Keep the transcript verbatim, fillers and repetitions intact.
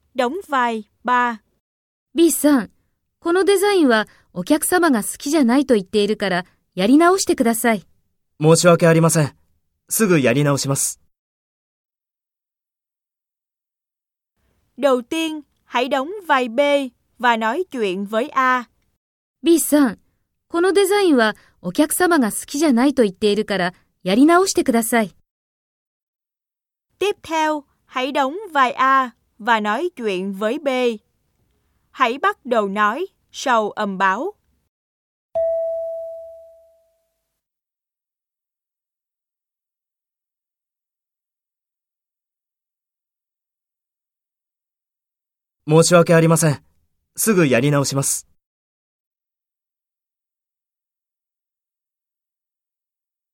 đóng vai ba. B さん、このデザインはお客様が好きじゃないと言っているからやり直してください。 申し訳ありません。すぐやり直します。 Đầu tiên, hãy đóng vai B và nói chuyện với A. B さん、このデザインはお客様が好きじゃないと言っているからやり直してください。 Tiếp theo, hãy đóng vai A và nói chuyện với B. Hãy bắt đầu nói sau âm báo. 申し訳ありません。すぐやり直します。